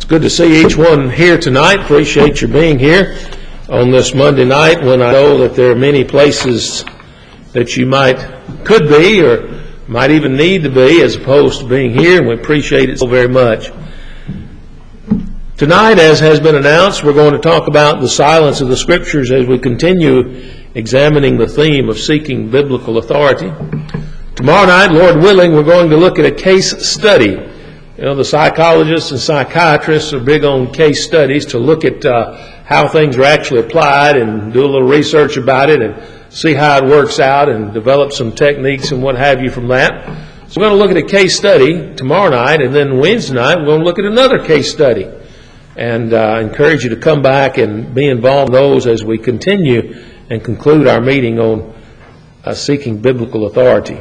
It's good to see each one here tonight. Appreciate your being here on this Monday night when I know that there are many places that you could be or might even need to be as opposed to being here, and we appreciate it so very much. Tonight, as has been announced, we're going to talk about the silence of the Scriptures as we continue examining the theme of seeking biblical authority. Tomorrow night, Lord willing, we're going to look at a case study. You know, the psychologists and psychiatrists are big on case studies to look at how things are actually applied and do a little research about it and see how it works out and develop some techniques and what have you from that. So we're going to look at a case study tomorrow night, and then Wednesday night we're going to look at another case study. And I encourage you to come back and be involved in those as we continue and conclude our meeting on seeking biblical authority.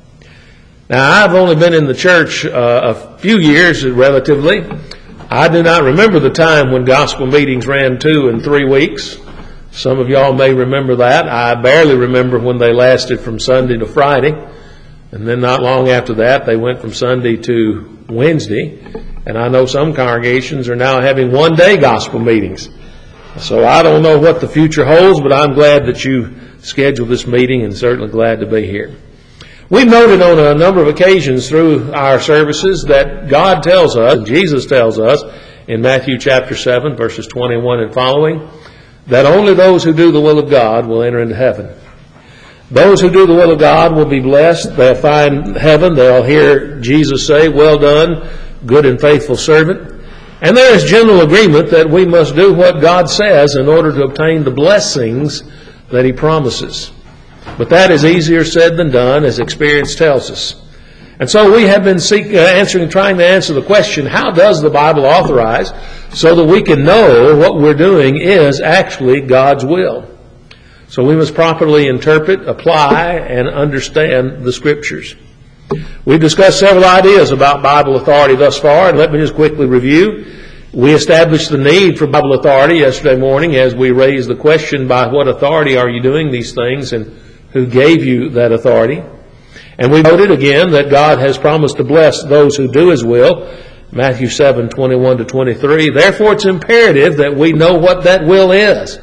Now, I've only been in the church a few years, relatively. I do not remember the time when gospel meetings ran 2 and 3 weeks. Some of y'all may remember that. I barely remember when they lasted from Sunday to Friday. And then not long after that, they went from Sunday to Wednesday. And I know some congregations are now having one-day gospel meetings. So I don't know what the future holds, but I'm glad that you scheduled this meeting and certainly glad to be here. We've noted on a number of occasions through our services that God tells us, Jesus tells us in Matthew chapter 7, verses 21 and following, that only those who do the will of God will enter into heaven. Those who do the will of God will be blessed. They'll find heaven. They'll hear Jesus say, "Well done, good and faithful servant." And there is general agreement that we must do what God says in order to obtain the blessings that He promises. But that is easier said than done, as experience tells us. And so we have been trying to answer the question, how does the Bible authorize, so that we can know what we're doing is actually God's will. So we must properly interpret, apply, and understand the Scriptures. We've discussed several ideas about Bible authority thus far, and let me just quickly review. We established the need for Bible authority yesterday morning as we raised the question, by what authority are you doing these things, and who gave you that authority? And we noted again that God has promised to bless those who do His will, Matthew 7, 21 to 23. Therefore, it's imperative that we know what that will is.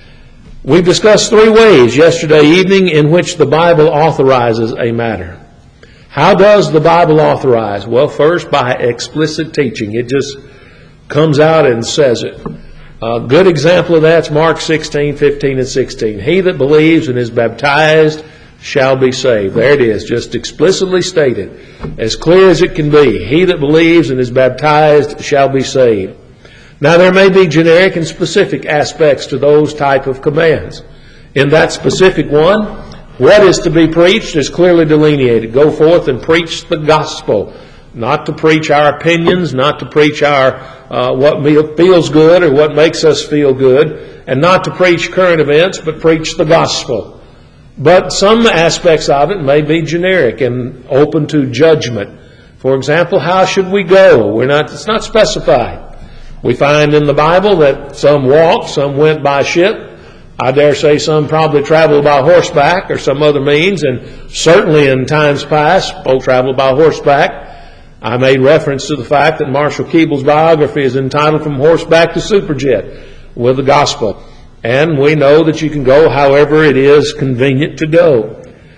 We've discussed 3 ways yesterday evening in which the Bible authorizes a matter. How does the Bible authorize? Well, first, by explicit teaching. It just comes out and says it. A good example of that is Mark 16, 15, and 16. He that believes and is baptized shall be saved. There it is, just explicitly stated, as clear as it can be. He that believes and is baptized shall be saved. Now, there may be generic and specific aspects to those type of commands. In that specific one, what is to be preached is clearly delineated. Go forth and preach the gospel. Not to preach our opinions, not to preach our what feels good or what makes us feel good, and not to preach current events, but preach the gospel. But some aspects of it may be generic and open to judgment. For example, how should we go? It's not specified. We find in the Bible that some walked, some went by ship. I dare say some probably traveled by horseback or some other means, and certainly in times past, folks traveled by horseback. I made reference to the fact that Marshall Keeble's biography is entitled From Horseback to Superjet with the Gospel. And we know that you can go however it is convenient to go.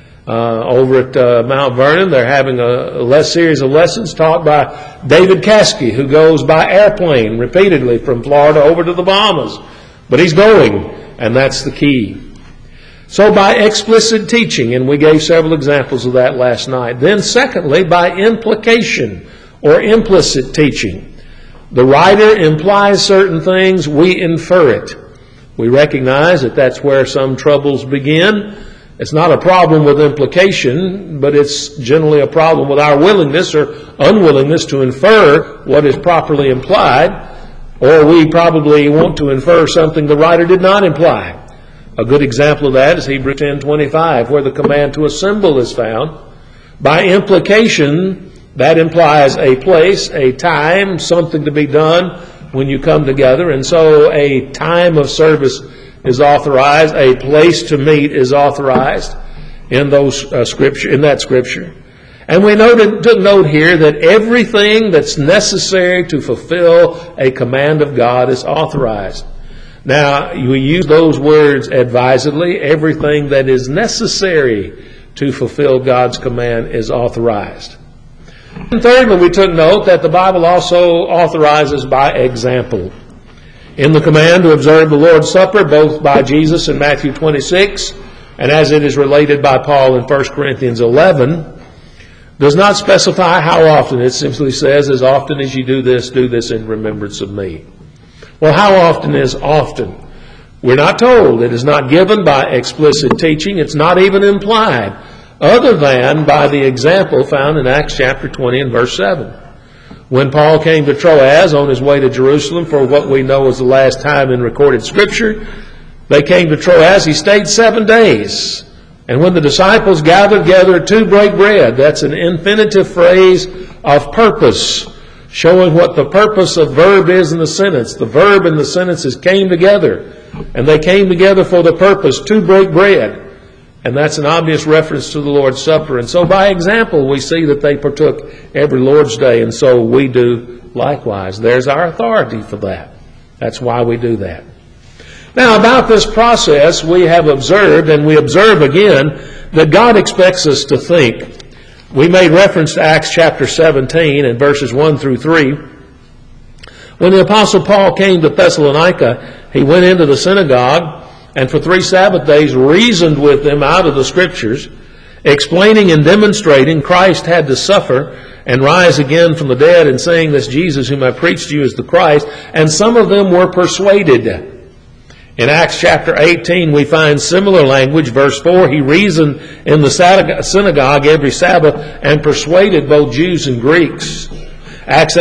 Over at Mount Vernon, they're having a series of lessons taught by David Caskey, who goes by airplane repeatedly from Florida over to the Bahamas. But he's going, and that's the key. So by explicit teaching, and we gave several examples of that last night. Then secondly, by implication or implicit teaching. The writer implies certain things, we infer it. We recognize that that's where some troubles begin. It's not a problem with implication, but it's generally a problem with our willingness or unwillingness to infer what is properly implied, or we probably want to infer something the writer did not imply. A good example of that is Hebrews 10:25, where the command to assemble is found. By implication, that implies a place, a time, something to be done when you come together. And so a time of service is authorized, a place to meet is authorized in that scripture. And we took note here that everything that's necessary to fulfill a command of God is authorized. Now, we use those words advisedly. Everything that is necessary to fulfill God's command is authorized. And thirdly, we took note that the Bible also authorizes by example. In the command to observe the Lord's Supper, both by Jesus in Matthew 26, and as it is related by Paul in 1 Corinthians 11, does not specify how often. It simply says, as often as you do this in remembrance of me. Well, how often is often? We're not told. It is not given by explicit teaching. It's not even implied, other than by the example found in Acts chapter 20 and verse 7. When Paul came to Troas on his way to Jerusalem for what we know was the last time in recorded Scripture, they came to Troas. He stayed 7 days. And when the disciples gathered together to break bread, that's an infinitive phrase of purpose, showing what the purpose of verb is in the sentence. The verb in the sentence is came together. And they came together for the purpose to break bread. And that's an obvious reference to the Lord's Supper. And so by example, we see that they partook every Lord's Day, and so we do likewise. There's our authority for that. That's why we do that. Now, about this process, we have observed, and we observe again, that God expects us to think. We made reference to Acts chapter 17 and verses 1 through 3. When the Apostle Paul came to Thessalonica, he went into the synagogue and for 3 Sabbath days reasoned with them out of the Scriptures, explaining and demonstrating Christ had to suffer and rise again from the dead, and saying, this Jesus whom I preached to you is the Christ. And some of them were persuaded. In Acts chapter 18, we find similar language. Verse 4, he reasoned in the synagogue every Sabbath and persuaded both Jews and Greeks. Acts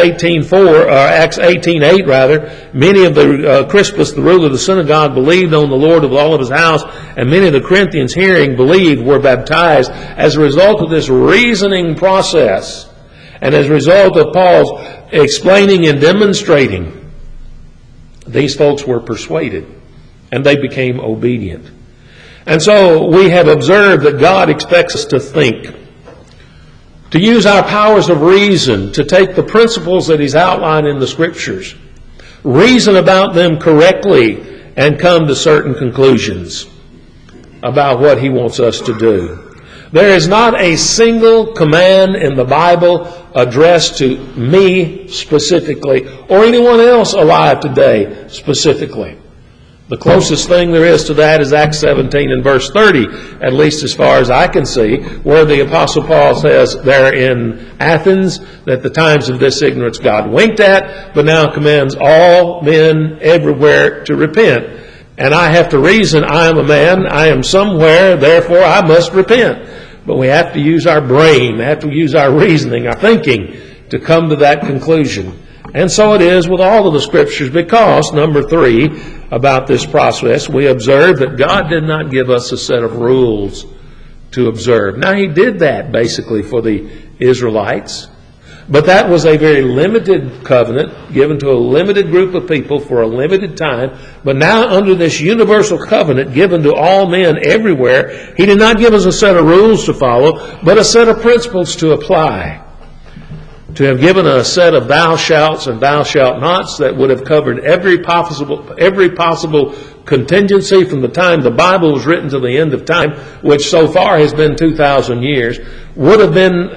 18:8 rather, many of the Crispus, the ruler of the synagogue, believed on the Lord with all of his house, and many of the Corinthians, hearing, believed, were baptized. As a result of this reasoning process, and as a result of Paul's explaining and demonstrating, these folks were persuaded. And they became obedient. And so we have observed that God expects us to think, to use our powers of reason, to take the principles that He's outlined in the Scriptures, reason about them correctly, and come to certain conclusions about what He wants us to do. There is not a single command in the Bible addressed to me specifically, or anyone else alive today specifically. The closest thing there is to that is Acts 17 and verse 30, at least as far as I can see, where the Apostle Paul says there in Athens that the times of this ignorance God winked at, but now commands all men everywhere to repent. And I have to reason, I am a man, I am somewhere, therefore I must repent. But we have to use our brain, we have to use our reasoning, our thinking, to come to that conclusion. And so it is with all of the Scriptures, because, number 3, about this process, we observe that God did not give us a set of rules to observe. Now, He did that basically for the Israelites, but that was a very limited covenant given to a limited group of people for a limited time. But now, under this universal covenant given to all men everywhere, He did not give us a set of rules to follow, but a set of principles to apply. To have given a set of thou shalts and thou shalt nots that would have covered every possible contingency from the time the Bible was written to the end of time, which so far has been 2,000 years, would have been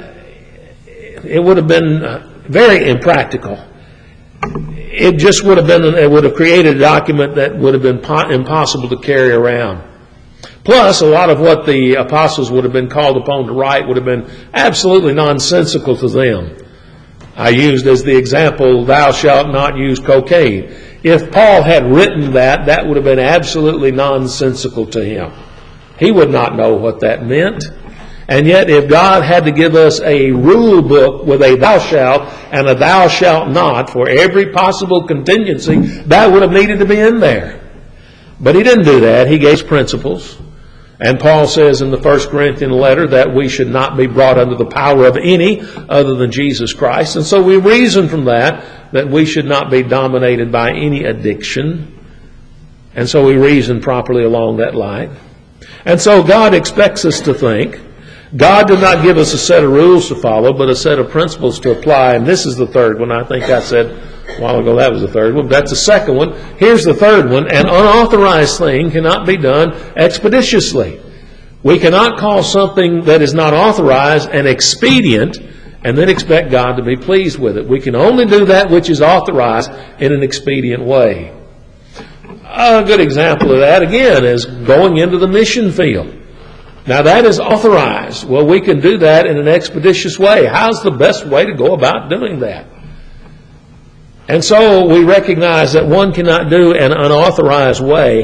very impractical. It would have created a document that would have been impossible to carry around. Plus, a lot of what the apostles would have been called upon to write would have been absolutely nonsensical to them. I used as the example, thou shalt not use cocaine. If Paul had written that, that would have been absolutely nonsensical to him. He would not know what that meant. And yet, if God had to give us a rule book with a thou shalt and a thou shalt not for every possible contingency, that would have needed to be in there. But He didn't do that. He gave principles. And Paul says in the 1 Corinthian letter that we should not be brought under the power of any other than Jesus Christ. And so we reason from that we should not be dominated by any addiction. And so we reason properly along that line. And so God expects us to think God did not give us a set of rules to follow, but a set of principles to apply. And this is the third one. I think I said a while ago that was the third one. That's the second one. Here's the third one. An unauthorized thing cannot be done expeditiously. We cannot call something that is not authorized an expedient and then expect God to be pleased with it. We can only do that which is authorized in an expedient way. A good example of that, again, is going into the mission field. Now, that is authorized. Well, we can do that in an expeditious way. How's the best way to go about doing that? And so we recognize that one cannot do an unauthorized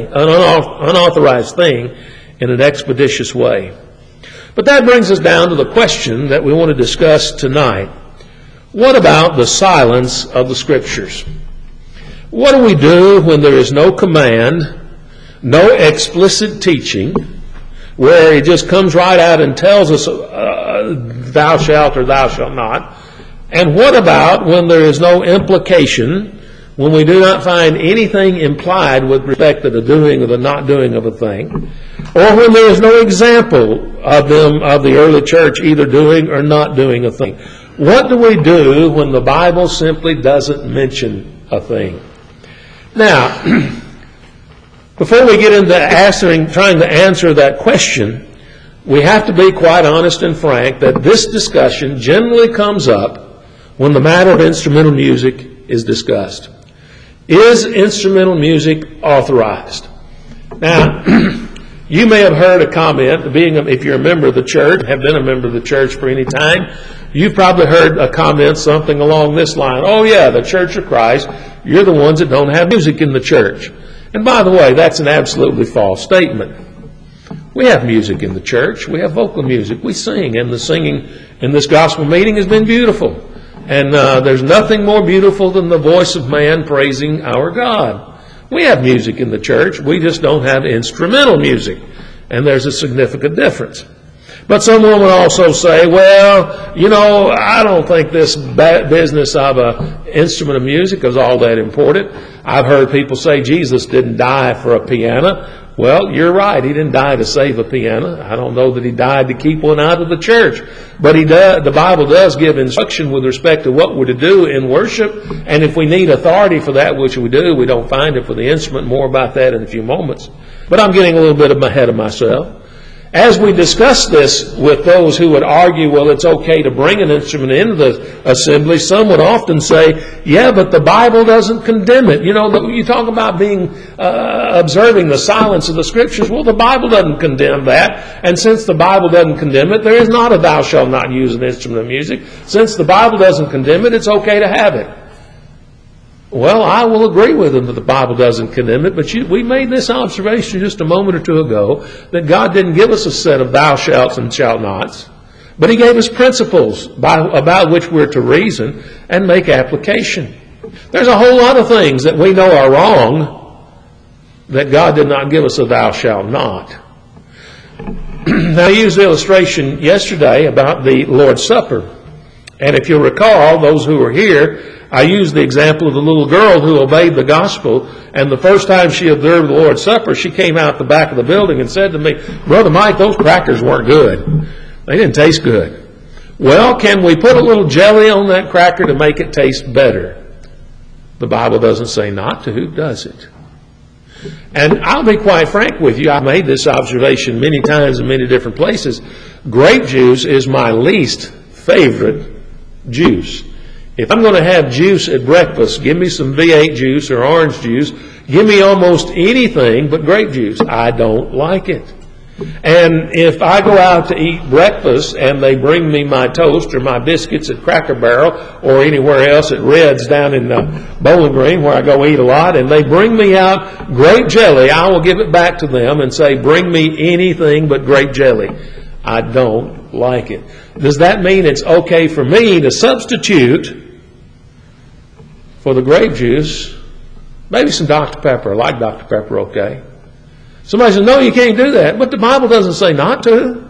thing in an expeditious way. But that brings us down to the question that we want to discuss tonight. What about the silence of the Scriptures? What do we do when there is no command, no explicit teaching, where He just comes right out and tells us, thou shalt or thou shalt not? And what about when there is no implication, when we do not find anything implied with respect to the doing or the not doing of a thing, or when there is no example of the early church either doing or not doing a thing? What do we do when the Bible simply doesn't mention a thing? Now, before we get into trying to answer that question, we have to be quite honest and frank that this discussion generally comes up when the matter of instrumental music is discussed. Is instrumental music authorized? Now, you may have heard a comment, if you're a member of the church, have been a member of the church for any time, you've probably heard a comment something along this line. Oh yeah, the Church of Christ, you're the ones that don't have music in the church. And by the way, that's an absolutely false statement. We have music in the church. We have vocal music. We sing, and the singing in this gospel meeting has been beautiful. And there's nothing more beautiful than the voice of man praising our God. We have music in the church. We just don't have instrumental music. And there's a significant difference. But someone would also say, well, I don't think this business of an instrument of music is all that important. I've heard people say Jesus didn't die for a piano. Well, you're right. He didn't die to save a piano. I don't know that He died to keep one out of the church. But the Bible does give instruction with respect to what we're to do in worship. And if we need authority for that, which we do, we don't find it for the instrument. More about that in a few moments. But I'm getting a little bit ahead of myself. As we discuss this with those who would argue, well, it's okay to bring an instrument into the assembly, some would often say, yeah, but the Bible doesn't condemn it. You talk about observing the silence of the Scriptures. Well, the Bible doesn't condemn that. And since the Bible doesn't condemn it, there is not a thou shalt not use an instrument of music. Since the Bible doesn't condemn it, it's okay to have it. Well, I will agree with them that the Bible doesn't condemn it, but we made this observation just a moment or two ago that God didn't give us a set of thou shalts and shalt nots, but He gave us principles about which we're to reason and make application. There's a whole lot of things that we know are wrong that God did not give us a thou shalt not. Now, I used the illustration yesterday about the Lord's Supper. And if you'll recall, those who were here, I used the example of the little girl who obeyed the gospel, and the first time she observed the Lord's Supper, she came out the back of the building and said to me, Brother Mike, those crackers weren't good. They didn't taste good. Well, can we put a little jelly on that cracker to make it taste better? The Bible doesn't say not to, does it? And I'll be quite frank with you, I've made this observation many times in many different places. Grape juice is my least favorite juice. If I'm going to have juice at breakfast, give me some V8 juice or orange juice. Give me almost anything but grape juice. I don't like it. And if I go out to eat breakfast and they bring me my toast or my biscuits at Cracker Barrel or anywhere else at Red's down in Bowling Green where I go eat a lot, and they bring me out grape jelly, I will give it back to them and say, bring me anything but grape jelly. I don't like it. Does that mean it's okay for me to substitute for the grape juice maybe some Dr. Pepper? I like Dr. Pepper, okay. Somebody says, no, you can't do that. But the Bible doesn't say not to.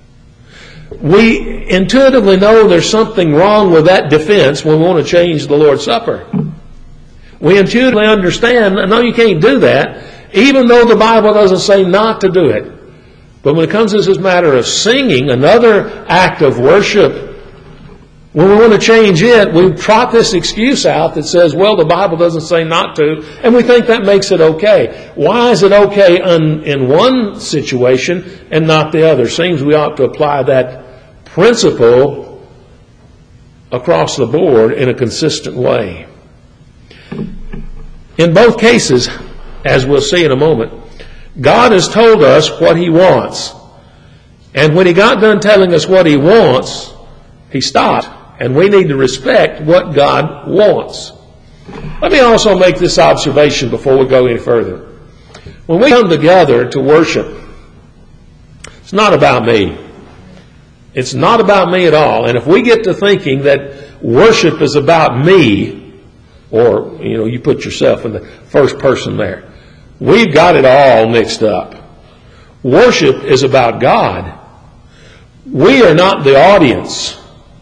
We intuitively know there's something wrong with that defense when we want to change the Lord's Supper. We intuitively understand, no, you can't do that, even though the Bible doesn't say not to do it. But when it comes to this matter of singing, another act of worship, when we want to change it, we trot this excuse out that says, well, the Bible doesn't say not to, and we think that makes it okay. Why is it okay in one situation and not the other? Seems we ought to apply that principle across the board in a consistent way. In both cases, as we'll see in a moment, God has told us what He wants. And when He got done telling us what He wants, He stopped. And we need to respect what God wants. Let me also make this observation before we go any further. When we come together to worship, it's not about me. It's not about me at all. And if we get to thinking that worship is about me, or, you put yourself in the first person there, we've got it all mixed up. Worship is about God. We are not the audience.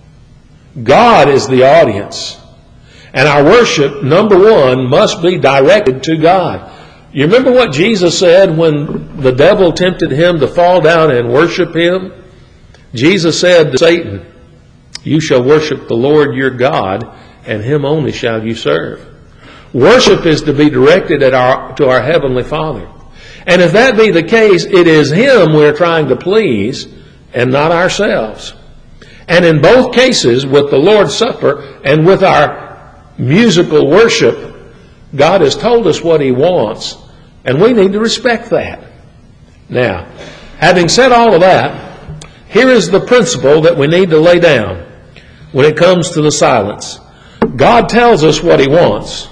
God is the audience. And our worship, number one, must be directed to God. You remember what Jesus said when the devil tempted Him to fall down and worship Him? Jesus said to Satan, "You shall worship the Lord your God, and Him only shall you serve." Worship is to be directed to our Heavenly Father. And if that be the case, it is Him we're trying to please and not ourselves. And in both cases, with the Lord's Supper and with our musical worship, God has told us what He wants, and we need to respect that. Now, having said all of that, here is the principle that we need to lay down when it comes to the silence. God tells us what He wants,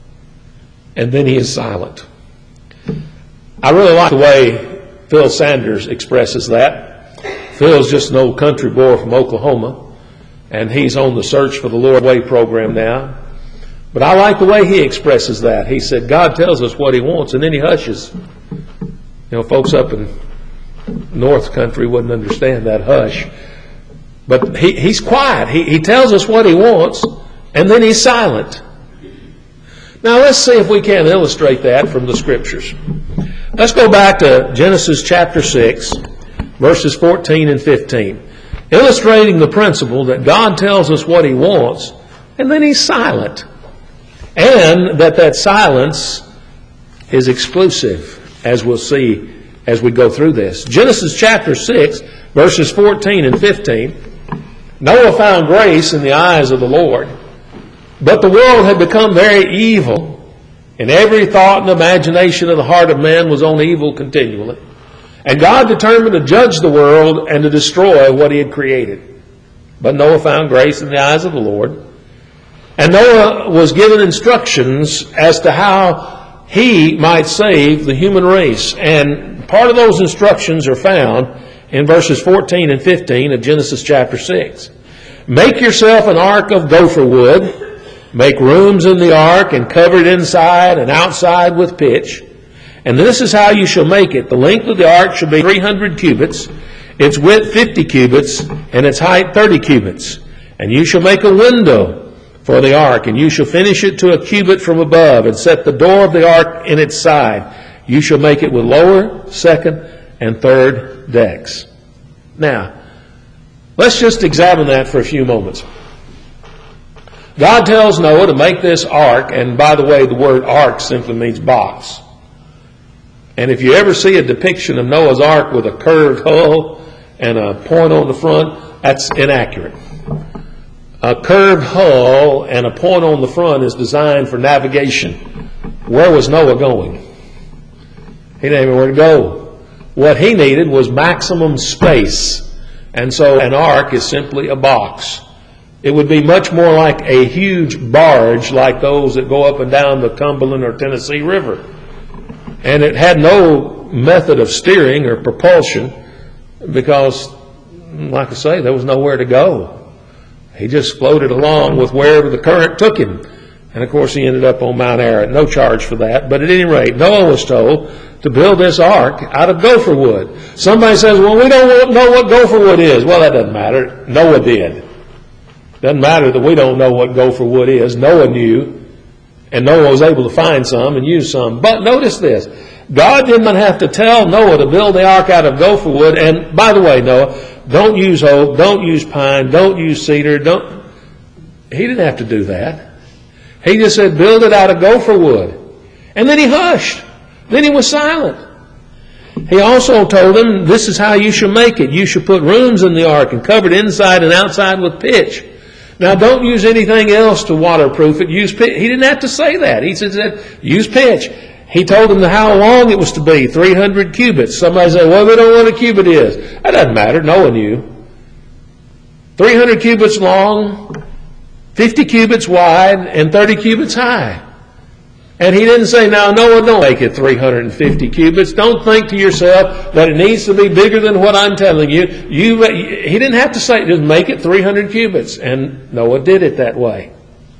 and then He is silent. I really like the way Phil Sanders expresses that. Phil's just an old country boy from Oklahoma, and he's on the Search for the Lord Way program now. But I like the way he expresses that. He said, God tells us what He wants, and then He hushes. Folks up in North Country wouldn't understand that hush. But he's quiet. He tells us what He wants, and then He's silent. Now let's see if we can illustrate that from the Scriptures. Let's go back to Genesis chapter 6. Verses 14 and 15, illustrating the principle that God tells us what He wants, and then He's silent. And that silence is exclusive, as we'll see as we go through this. Genesis chapter 6, verses 14 and 15, Noah found grace in the eyes of the Lord, but the world had become very evil, and every thought and imagination of the heart of man was on evil continually. And God determined to judge the world and to destroy what He had created. But Noah found grace in the eyes of the Lord. And Noah was given instructions as to how he might save the human race. And part of those instructions are found in verses 14 and 15 of Genesis chapter 6. Make yourself an ark of gopher wood. Make rooms in the ark and cover it inside and outside with pitch. And this is how you shall make it. The length of the ark shall be 300 cubits, its width 50 cubits, and its height 30 cubits. And you shall make a window for the ark, and you shall finish it to a cubit from above, and set the door of the ark in its side. You shall make it with lower, second, and third decks. Now, let's just examine that for a few moments. God tells Noah to make this ark, and by the way, the word ark simply means box. And if you ever see a depiction of Noah's Ark with a curved hull and a point on the front, that's inaccurate. A curved hull and a point on the front is designed for navigation. Where was Noah going? He didn't know where to go. What he needed was maximum space. And so an ark is simply a box. It would be much more like a huge barge like those that go up and down the Cumberland or Tennessee River. And it had no method of steering or propulsion because, like I say, there was nowhere to go. He just floated along with wherever the current took him. And, of course, he ended up on Mount Ararat. No charge for that. But at any rate, Noah was told to build this ark out of gopher wood. Somebody says, well, we don't know what gopher wood is. Well, that doesn't matter. Noah did. Doesn't matter that we don't know what gopher wood is. Noah knew. And Noah was able to find some and use some. But notice this. God didn't have to tell Noah to build the ark out of gopher wood. And by the way, Noah, don't use oak, don't use pine, don't use cedar. He didn't have to do that. He just said, build it out of gopher wood. And then he hushed. Then he was silent. He also told him, this is how you should make it. You should put rooms in the ark and cover it inside and outside with pitch. Now, don't use anything else to waterproof it. Use pitch. He didn't have to say that. He said, use pitch. He told them how long it was to be, 300 cubits. Somebody said, well, we don't know what a cubit is. That doesn't matter. No one knew. 300 cubits long, 50 cubits wide, and 30 cubits high. And he didn't say, now, Noah, don't make it 350 cubits. Don't think to yourself that it needs to be bigger than what I'm telling you. He didn't have to say, just make it 300 cubits. And Noah did it that way.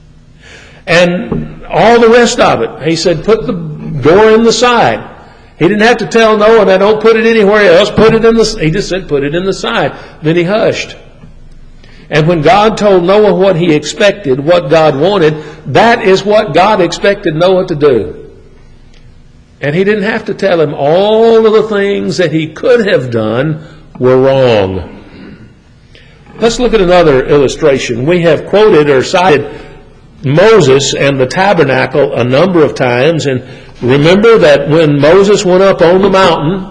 And all the rest of it, he said, put the door in the side. He didn't have to tell Noah, now don't put it anywhere else. He just said, put it in the side. Then he hushed. And when God told Noah what he expected, what God wanted, that is what God expected Noah to do. And he didn't have to tell him all of the things that he could have done were wrong. Let's look at another illustration. We have quoted or cited Moses and the tabernacle a number of times. And remember that when Moses went up on the mountain,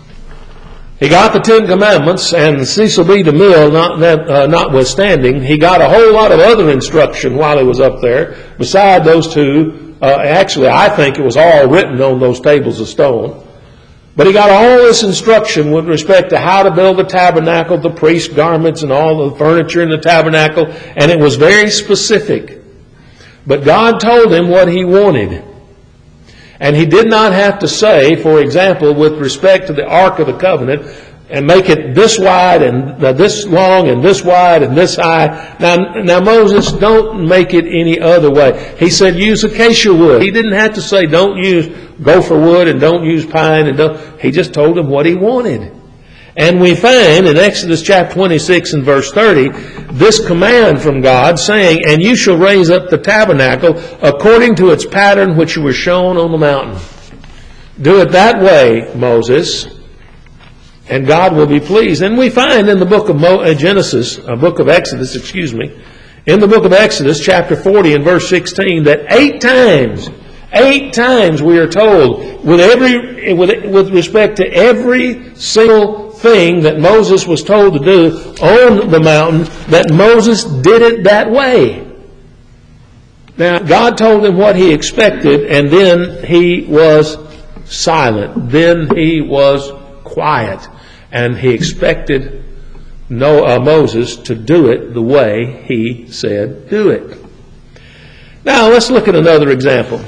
he got the Ten Commandments, and Cecil B. DeMille notwithstanding, he got a whole lot of other instruction while he was up there, beside those two. Actually, I think it was all written on those tables of stone. But he got all this instruction with respect to how to build the tabernacle, the priest's garments, and all the furniture in the tabernacle, and it was very specific. But God told him what he wanted. And he did not have to say, for example, with respect to the Ark of the Covenant, and make it this wide and this long and this wide and this high. Now Moses, don't make it any other way. He said use acacia wood. He didn't have to say don't use gopher wood and don't use pine. He just told him what he wanted. And we find in Exodus chapter 26 and verse 30, this command from God saying, and you shall raise up the tabernacle according to its pattern which you were shown on the mountain. Do it that way, Moses, and God will be pleased. And we find in the book of Exodus, in the book of Exodus chapter 40 and verse 16, that 8 times we are told with respect to every single thing that Moses was told to do on the mountain, that Moses did it that way. Now, God told him what he expected, and then he was silent. Then he was quiet. And he expected Moses to do it the way he said do it. Now, let's look at another example.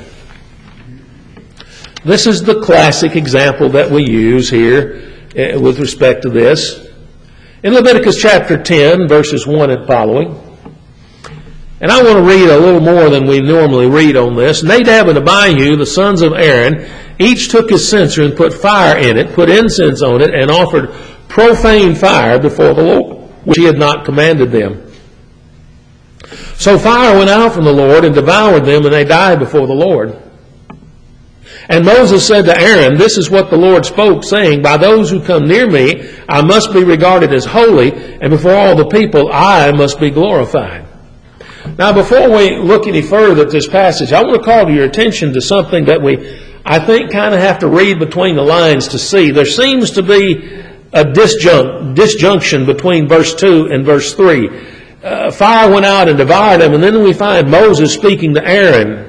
This is the classic example that we use here with respect to this. In Leviticus chapter 10, verses 1 and following. And I want to read a little more than we normally read on this. Nadab and Abihu, the sons of Aaron, each took his censer and put fire in it, put incense on it, and offered profane fire before the Lord, which he had not commanded them. So fire went out from the Lord and devoured them, and they died before the Lord. And Moses said to Aaron, this is what the Lord spoke, saying, by those who come near me, I must be regarded as holy, and before all the people, I must be glorified. Now, before we look any further at this passage, I want to call to your attention to something that I think, kind of have to read between the lines to see. There seems to be a disjunction between verse 2 and verse 3. Fire went out and devoured them, and then we find Moses speaking to Aaron.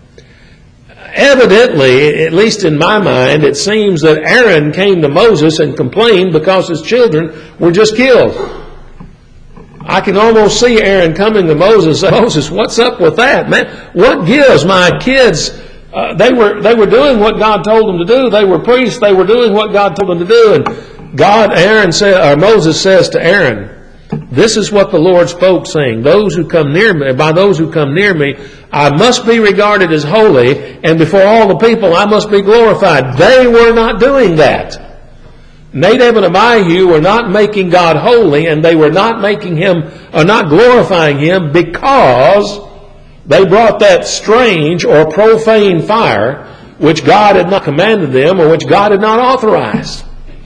Evidently, at least in my mind, it seems that Aaron came to Moses and complained because his children were just killed. I can almost see Aaron coming to Moses and say, Moses, what's up with that, man? What gives? My kids, they were doing what God told them to do. They were priests. They were doing what God told them to do. And Moses says to Aaron, this is what the Lord spoke, saying, those who come near me, by those who come near me, I must be regarded as holy, and before all the people I must be glorified. They were not doing that. Nadab and Abihu were not making God holy, and they were not making him, or not glorifying him, because They brought that strange or profane fire which God had not commanded them or which God had not authorized.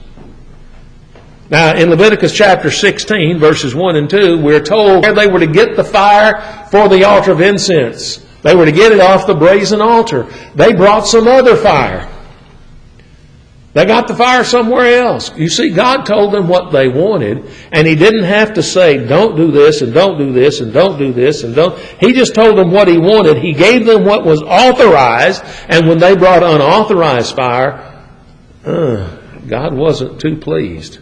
Now, in Leviticus chapter 16, verses 1 and 2, we're told where they were to get the fire for the altar of incense. They were to get it off the brazen altar. They brought some other fire. They got the fire somewhere else. You see, God told them what they wanted, and He didn't have to say, don't do this, and don't do this, and don't do this, and don't. He just told them what He wanted. He gave them what was authorized, and when they brought unauthorized fire, God wasn't too pleased.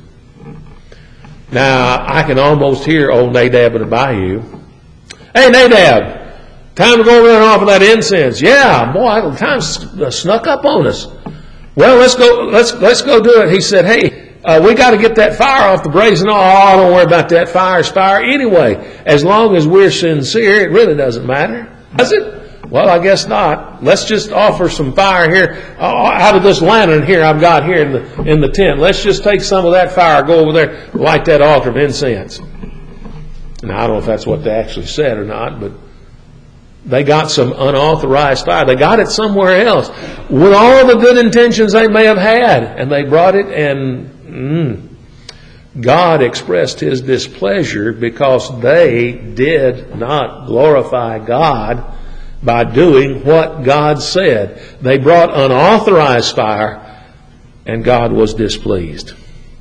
Now, I can almost hear old Nadab and Abihu. Hey, Nadab, time to go over there and offer that incense. Yeah, boy, time snuck up on us. Well, let's go do it. He said, hey, we got to get that fire off the brazen altar. Oh, don't worry about that. Fire's fire. Anyway, as long as we're sincere, it really doesn't matter. Does it? Well, I guess not. Let's just offer some fire here out of this lantern here I've got here in the tent. Let's just take some of that fire, go over there, light that altar of incense. Now, I don't know if that's what they actually said or not, but they got some unauthorized fire. They got it somewhere else with all the good intentions they may have had. And they brought it, and God expressed His displeasure because they did not glorify God by doing what God said. They brought unauthorized fire, and God was displeased.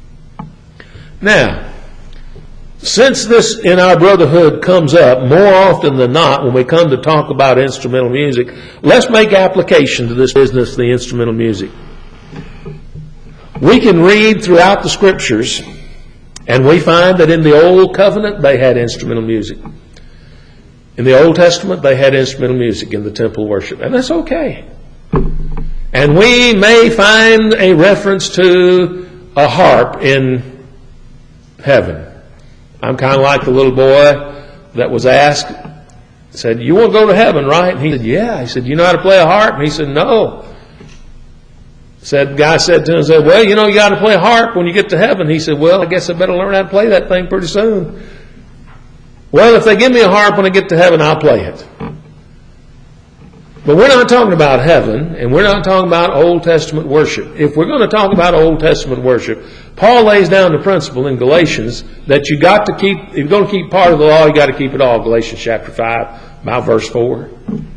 Now, since this in our brotherhood comes up more often than not when we come to talk about instrumental music, let's make application to this business of the instrumental music. We can read throughout the Scriptures, and we find that in the Old Covenant they had instrumental music. In the Old Testament they had instrumental music in the temple worship, and that's okay. And we may find a reference to a harp in heaven. I'm kind of like the little boy that was asked, said, you want to go to heaven, right? And he said, yeah. He said, you know how to play a harp? And he said, no. The guy said to him, well, you know, you got to play a harp when you get to heaven. He said, well, I guess I better learn how to play that thing pretty soon. Well, if they give me a harp when I get to heaven, I'll play it. But we're not talking about heaven, and we're not talking about Old Testament worship. If we're going to talk about Old Testament worship, Paul lays down the principle in Galatians that you got to keep, if you're going to keep part of the law, you got to keep it all. Galatians chapter 5, about verse 4.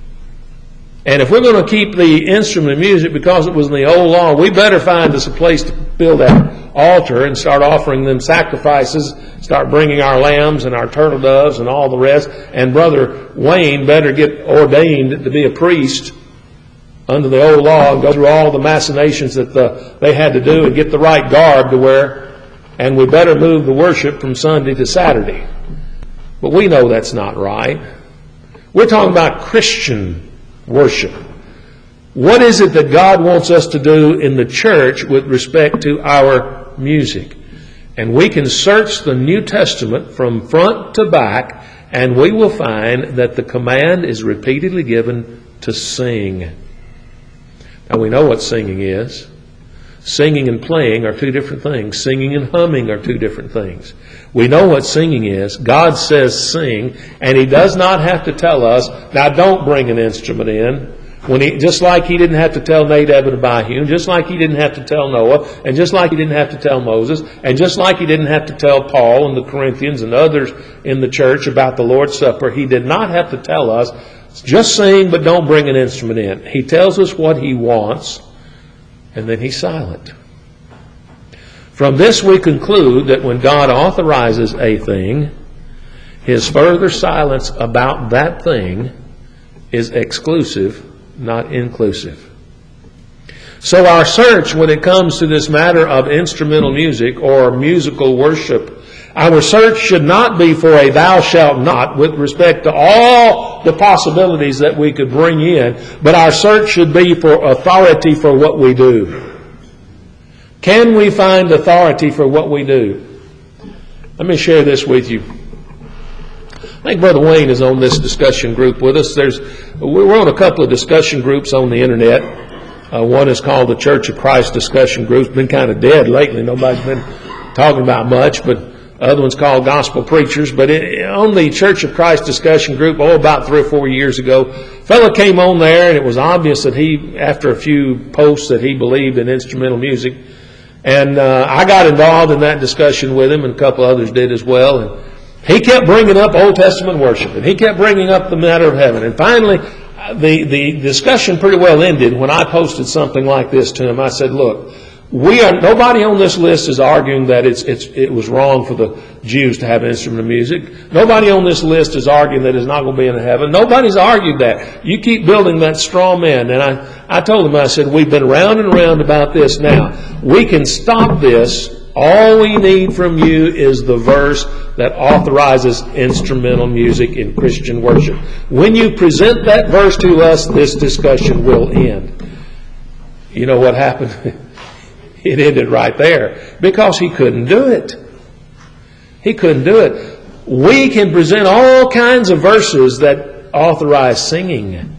And if we're going to keep the instrument of music because it was in the old law, we better find us a place to build that altar and start offering them sacrifices, start bringing our lambs and our turtle doves and all the rest. And Brother Wayne better get ordained to be a priest under the old law and go through all the machinations that they had to do and get the right garb to wear. And we better move the worship from Sunday to Saturday. But we know that's not right. We're talking about Christian worship. What is it that God wants us to do in the church with respect to our music? And we can search the New Testament from front to back, and we will find that the command is repeatedly given to sing. Now we know what singing is. Singing and playing are two different things. Singing and humming are two different things. We know what singing is. God says sing, and He does not have to tell us, now don't bring an instrument in. Just like He didn't have to tell Nadab and Abihu, just like He didn't have to tell Noah, and just like He didn't have to tell Moses, and just like He didn't have to tell Paul and the Corinthians and others in the church about the Lord's Supper, He did not have to tell us, just sing but don't bring an instrument in. He tells us what He wants, and then He's silent. From this we conclude that when God authorizes a thing, His further silence about that thing is exclusive, not inclusive. So our search when it comes to this matter of instrumental music or musical worship, our search should not be for a thou shalt not with respect to all the possibilities that we could bring in, but our search should be for authority for what we do. Can we find authority for what we do? Let me share this with you. I think Brother Wayne is on this discussion group with us. We're on a couple of discussion groups on the internet. One is called the Church of Christ discussion group. It's been kind of dead lately. Nobody's been talking about much, but Other one's called gospel preachers. But on the Church of Christ discussion group, about 3 or 4 years ago, a fellow came on there, and it was obvious that he, after a few posts, that he believed in instrumental music. And I got involved in that discussion with him, and a couple others did as well. And he kept bringing up Old Testament worship, and he kept bringing up the matter of heaven. And finally, the discussion pretty well ended when I posted something like this to him. I said, look, nobody on this list is arguing that it was wrong for the Jews to have an instrument of music. Nobody on this list is arguing that it's not going to be in heaven. Nobody's argued that. You keep building that straw man. And I told him, I said, we've been round and round about this now. We can stop this. All we need from you is the verse that authorizes instrumental music in Christian worship. When you present that verse to us, this discussion will end. You know what happened? It ended right there because he couldn't do it. He couldn't do it. We can present all kinds of verses that authorize singing.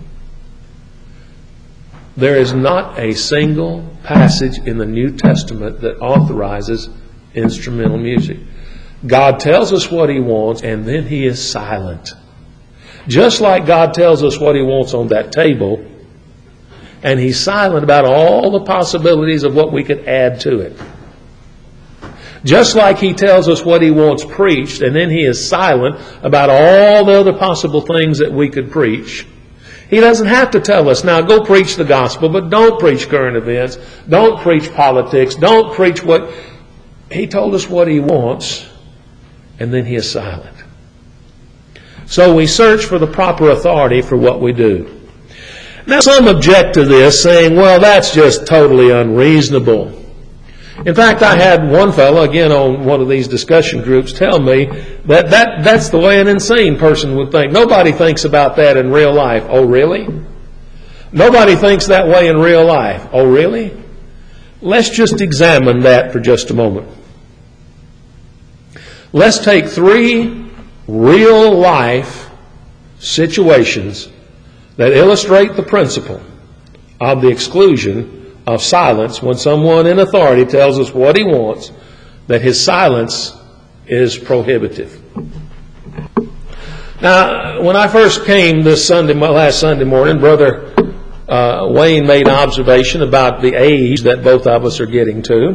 There is not a single passage in the New Testament that authorizes instrumental music. God tells us what He wants, and then He is silent. Just like God tells us what He wants on that table, and He's silent about all the possibilities of what we could add to it. Just like He tells us what He wants preached, and then He is silent about all the other possible things that we could preach. He doesn't have to tell us, now go preach the gospel, but don't preach current events, don't preach politics, don't preach what... He told us what He wants, and then He is silent. So we search for the proper authority for what we do. Now some object to this, saying, well, that's just totally unreasonable. In fact, I had one fellow, again on one of these discussion groups, tell me that's the way an insane person would think. Nobody thinks about that in real life. Oh, really? Nobody thinks that way in real life. Oh, really? Let's just examine that for just a moment. Let's take 3 real life situations that illustrate the principle of the exclusion of silence when someone in authority tells us what he wants, that his silence is prohibitive. Now, when I first came last Sunday morning, Brother Wayne made an observation about the age that both of us are getting to.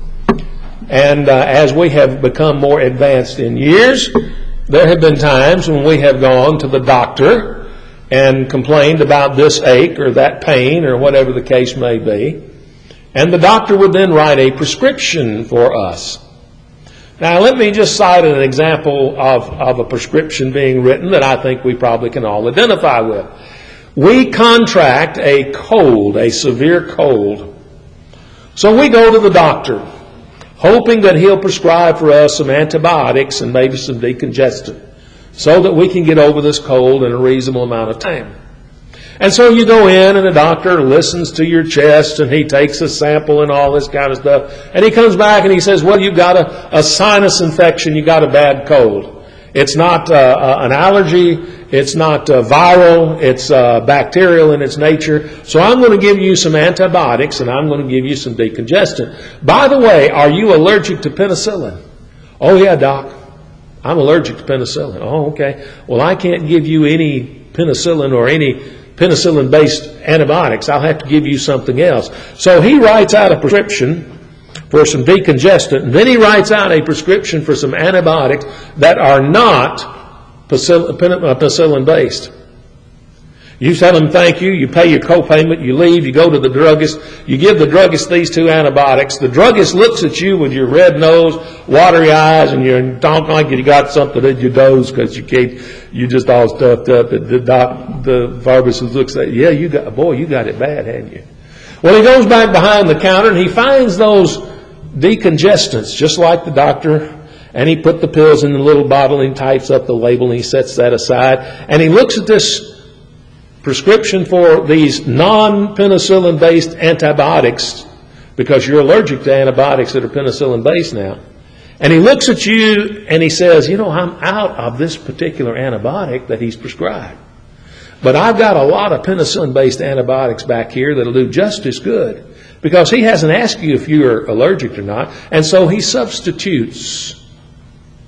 And as we have become more advanced in years, there have been times when we have gone to the doctor and complained about this ache or that pain or whatever the case may be. And the doctor would then write a prescription for us. Now let me just cite an example of a prescription being written that I think we probably can all identify with. We contract a cold, a severe cold. So we go to the doctor, hoping that he'll prescribe for us some antibiotics and maybe some decongestant, so that we can get over this cold in a reasonable amount of time. And so you go in and the doctor listens to your chest and he takes a sample and all this kind of stuff. And he comes back and he says, well, you've got a sinus infection, you've got a bad cold. It's not an allergy, it's not viral, it's bacterial in its nature. So I'm going to give you some antibiotics and I'm going to give you some decongestant. By the way, are you allergic to penicillin? Oh yeah, doc. I'm allergic to penicillin. Oh, okay. Well, I can't give you any penicillin or any penicillin-based antibiotics. I'll have to give you something else. So he writes out a prescription for some decongestant, and then he writes out a prescription for some antibiotics that are not penicillin-based. You tell him thank you, you pay your co-payment, you leave, you go to the druggist, you give the druggist these 2 antibiotics. The druggist looks at you with your red nose, watery eyes, and you're talking like you got something in your nose because you just all stuffed up. The pharmacist looks at you, yeah, you got it bad, hadn't you? Well, he goes back behind the counter and he finds those decongestants, just like the doctor, and he put the pills in the little bottle and he types up the label and he sets that aside, and he looks at this prescription for these non-penicillin based antibiotics, because you're allergic to antibiotics that are penicillin based now. And he looks at you and he says, you know, I'm out of this particular antibiotic that he's prescribed. But I've got a lot of penicillin based antibiotics back here that'll do just as good. Because he hasn't asked you if you're allergic or not. And so he substitutes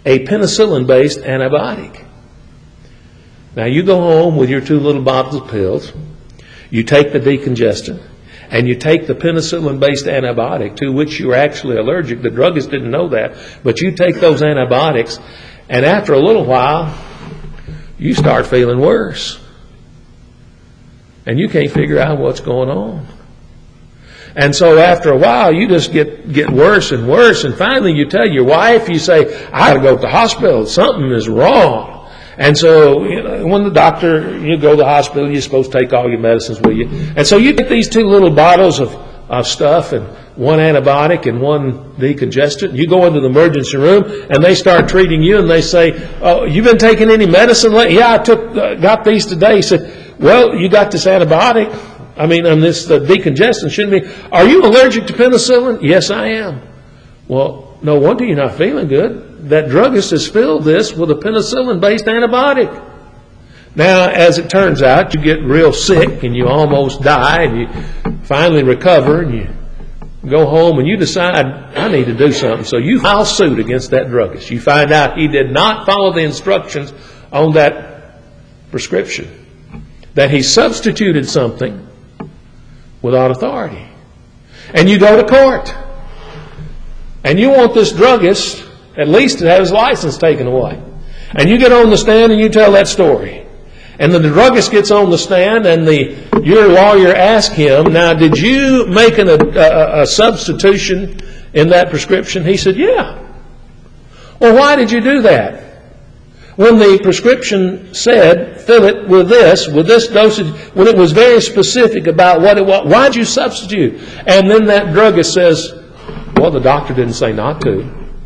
a penicillin-based antibiotic. Now you go home with your 2 little bottles of pills, you take the decongestant, and you take the penicillin-based antibiotic to which you're actually allergic. The druggist didn't know that, but you take those antibiotics, and after a little while, you start feeling worse. And you can't figure out what's going on. And so after a while, you just get worse and worse, and finally you tell your wife, you say, I gotta go to the hospital, something is wrong. And so, when the doctor, you go to the hospital, you're supposed to take all your medicines with you. And so you get these 2 little bottles of stuff, and 1 antibiotic and 1 decongestant. You go into the emergency room, and they start treating you, and they say, oh, you been taking any medicine lately? Yeah, I got these today. He said, well, you got this antibiotic. This decongestant shouldn't be. Are you allergic to penicillin? Yes, I am. Well, no wonder you're not feeling good. That druggist has filled this with a penicillin-based antibiotic. Now, as it turns out, you get real sick and you almost die, and you finally recover, and you go home and you decide, I need to do something. So you file suit against that druggist. You find out he did not follow the instructions on that prescription, that he substituted something without authority. And you go to court. And you want this druggist at least to have his license taken away. And you get on the stand and you tell that story. And then the druggist gets on the stand, and your lawyer asks him, now, did you make a substitution in that prescription? He said, yeah. Well, why did you do that? When the prescription said, fill it with this dosage, when it was very specific about what it was, why'd you substitute? And then that druggist says, well, the doctor didn't say not to.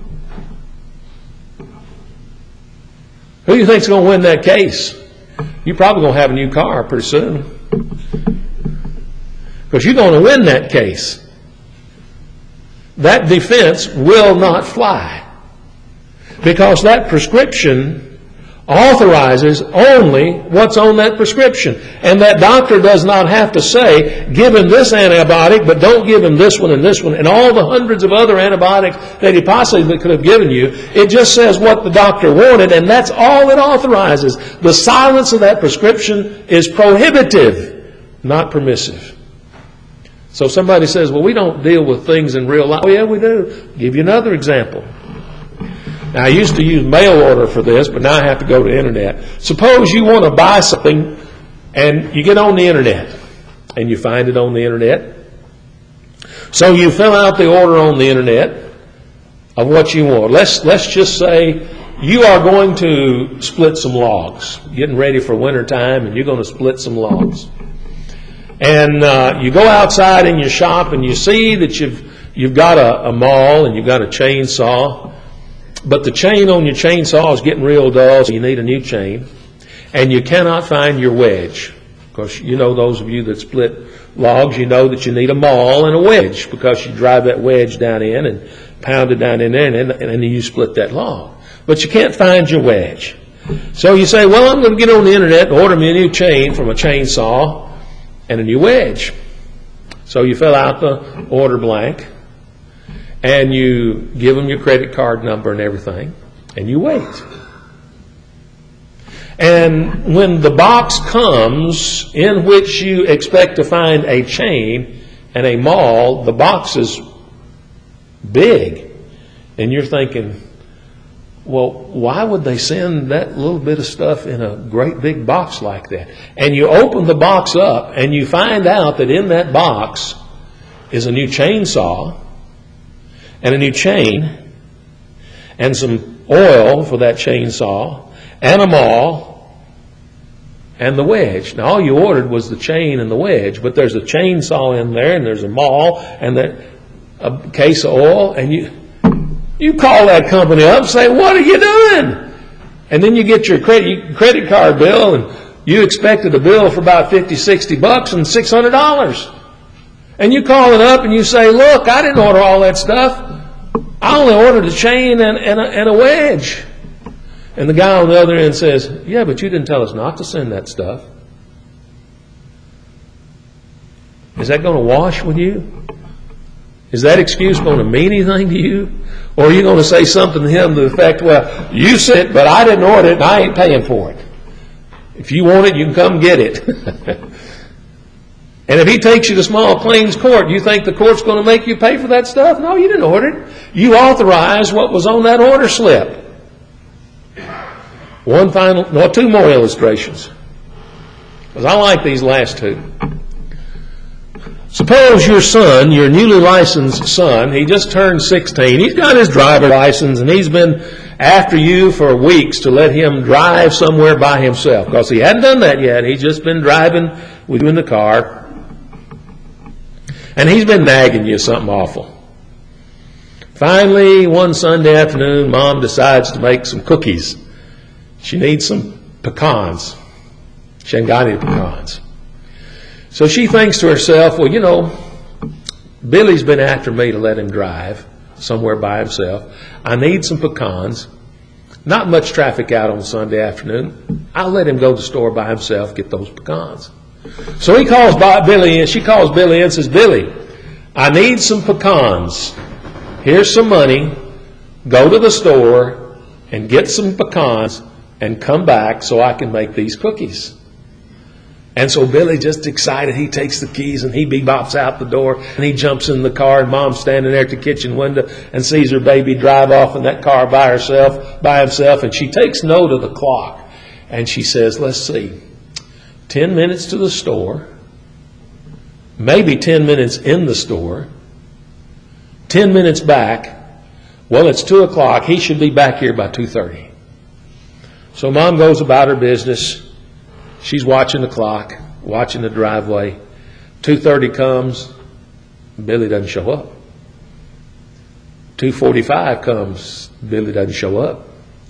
Who do you think's going to win that case? You're probably going to have a new car pretty soon, because you're going to win that case. That defense will not fly, because that prescription authorizes only what's on that prescription. And that doctor does not have to say, give him this antibiotic, but don't give him this one, and all the hundreds of other antibiotics that he possibly could have given you. It just says what the doctor wanted, and that's all it authorizes. The silence of that prescription is prohibitive, not permissive. So somebody says, well, we don't deal with things in real life. Oh, yeah, we do. I'll give you another example. Now, I used to use mail order for this, but now I have to go to the internet. Suppose you want to buy something, and you get on the internet, and you find it on the internet. So you fill out the order on the internet of what you want. Let's just say you are going to split some logs, getting ready for winter time, and you're going to split some logs. And you go outside in your shop, and you see that you've got a maul, and you've got a chainsaw. But the chain on your chainsaw is getting real dull, so you need a new chain. And you cannot find your wedge. Because those of you that split logs, you know that you need a maul and a wedge, because you drive that wedge down in and pound it down in there, and then you split that log. But you can't find your wedge. So you say, well, I'm going to get on the internet and order me a new chain from a chainsaw and a new wedge. So you fill out the order blank, and you give them your credit card number and everything, and you wait. And when the box comes in which you expect to find a chain and a maul, the box is big. And you're thinking, well, why would they send that little bit of stuff in a great big box like that? And you open the box up, and you find out that in that box is a new chainsaw, and a new chain, and some oil for that chainsaw, and a maul, and the wedge. Now, all you ordered was the chain and the wedge, but there's a chainsaw in there, and there's a maul, and a case of oil, and you call that company up and say, what are you doing? And then you get your credit card bill, and you expected a bill for about $50, $60 and $600. And you call it up and you say, look, I didn't order all that stuff. I only ordered a chain and a wedge. And the guy on the other end says, yeah, but you didn't tell us not to send that stuff. Is that going to wash with you? Is that excuse going to mean anything to you? Or are you going to say something to him to the effect, well, you said it, but I didn't order it and I ain't paying for it. If you want it, you can come get it. And if he takes you to small claims court, you think the court's going to make you pay for that stuff? No, you didn't order it. You authorized what was on that order slip. Two more illustrations. Because I like these last two. Suppose your son, your newly licensed son, he just turned 16. He's got his driver's license and he's been after you for weeks to let him drive somewhere by himself. Because he hadn't done that yet. He's just been driving with you in the car. And he's been nagging you something awful. Finally, one Sunday afternoon, Mom decides to make some cookies. She needs some pecans. She ain't got any pecans. So she thinks to herself, well, you know, Billy's been after me to let him drive somewhere by himself. I need some pecans. Not much traffic out on Sunday afternoon. I'll let him go to the store by himself, get those pecans. So he calls Billy in. She calls Billy in and says, Billy, I need some pecans. Here's some money. Go to the store and get some pecans and come back so I can make these cookies. And so Billy, just excited, he takes the keys and he bebops out the door and he jumps in the car, and Mom's standing there at the kitchen window and sees her baby drive off in that car by himself, and she takes note of the clock and she says, let's see, 10 minutes to the store, maybe 10 minutes in the store, 10 minutes back. Well, it's 2 o'clock. He should be back here by 2:30. So Mom goes about her business. She's watching the clock, watching the driveway. 2:30 comes, Billy doesn't show up. 2:45 comes, Billy doesn't show up.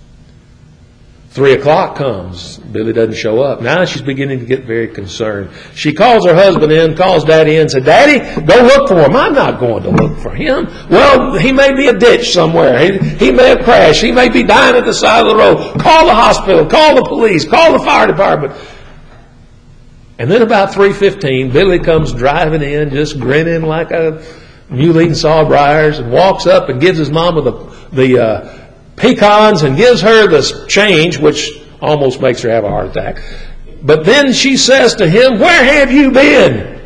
3 o'clock comes, Billy doesn't show up. Now she's beginning to get very concerned. She calls her husband in, calls Daddy in, and says, Daddy, go look for him. I'm not going to look for him. Well, he may be a ditch somewhere. He may have crashed. He may be dying at the side of the road. Call the hospital. Call the police. Call the fire department. And then about 3:15, Billy comes driving in, just grinning like a mule eating sawbriars, and walks up and gives his mama the pecans and gives her the change, which almost makes her have a heart attack. But then she says to him, where have you been?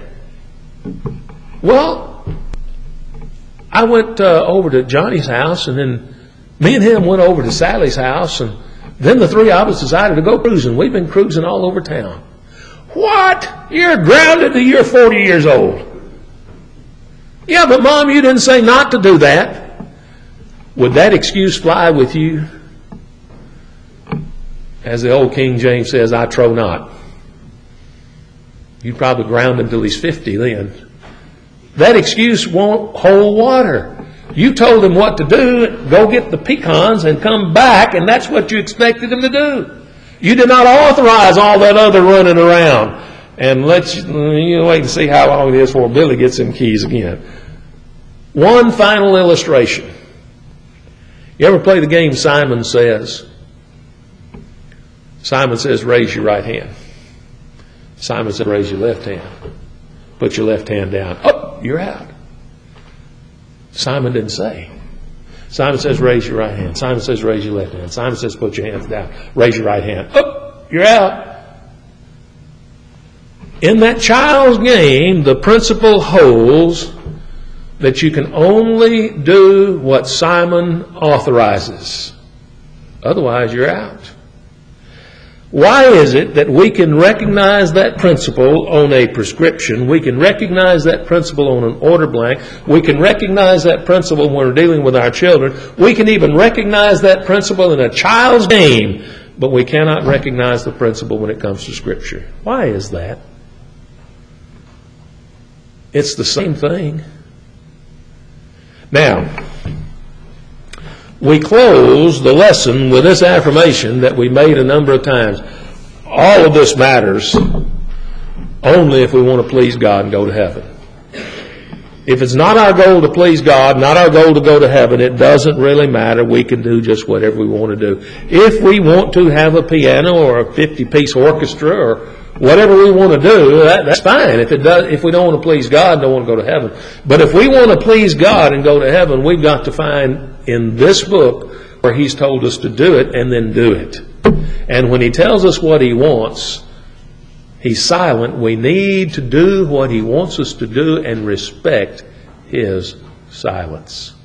Well, I went over to Johnny's house, and then me and him went over to Sally's house, and then the three of us decided to go cruising. We've been cruising all over town. What? You're grounded till you're 40 years old. Yeah, but Mom, you didn't say not to do that. Would that excuse fly with you? As the old King James says, I trow not. You'd probably ground him till he's 50 then. That excuse won't hold water. You told him what to do, go get the pecans and come back, and that's what you expected him to do. You did not authorize all that other running around. And you wait and see how long it is before Billy gets them keys again. One final illustration. You ever play the game Simon Says? Simon says, raise your right hand. Simon says, raise your left hand. Put your left hand down. Oh, you're out. Simon didn't say. Simon says, raise your right hand. Simon says, raise your left hand. Simon says, put your hands down. Raise your right hand. Oh, you're out. In that child's game, the principle holds that you can only do what Simon authorizes. Otherwise, you're out. Why is it that we can recognize that principle on a prescription? We can recognize that principle on an order blank. We can recognize that principle when we're dealing with our children. We can even recognize that principle in a child's game, but we cannot recognize the principle when it comes to Scripture. Why is that? It's the same thing. Now, we close the lesson with this affirmation that we made a number of times. All of this matters only if we want to please God and go to heaven. If it's not our goal to please God, not our goal to go to heaven, it doesn't really matter. We can do just whatever we want to do. If we want to have a piano or a 50-piece orchestra whatever we want to do, that's fine. If we don't want to please God, don't want to go to heaven. But if we want to please God and go to heaven, we've got to find in this book where He's told us to do it and then do it. And when He tells us what He wants, He's silent. We need to do what He wants us to do and respect His silence.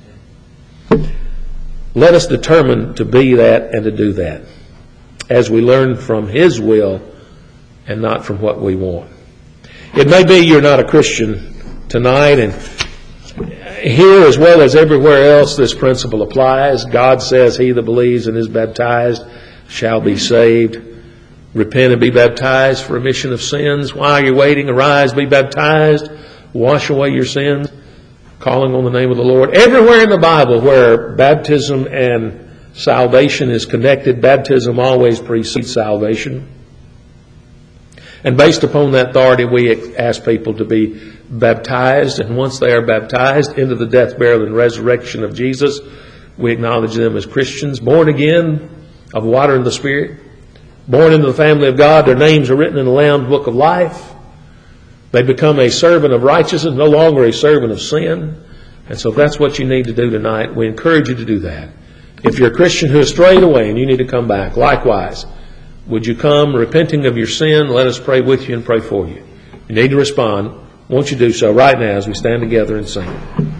Let us determine to be that and to do that as we learn from His will and not from what we want. It may be you're not a Christian tonight, and here as well as everywhere else this principle applies. God says, "He that believes and is baptized shall be saved." Repent and be baptized for remission of sins. Why are you waiting? Arise, be baptized, wash away your sins, calling on the name of the Lord. Everywhere in the Bible where baptism and salvation is connected, baptism always precedes salvation. And based upon that authority, we ask people to be baptized. And once they are baptized into the death, burial, and resurrection of Jesus, we acknowledge them as Christians, born again of water and the Spirit, born into the family of God. Their names are written in the Lamb's Book of Life. They become a servant of righteousness, no longer a servant of sin. And so that's what you need to do tonight. We encourage you to do that. If you're a Christian who has strayed away and you need to come back, likewise, would you come repenting of your sin? Let us pray with you and pray for you. You need to respond. Won't you do so right now as we stand together and sing?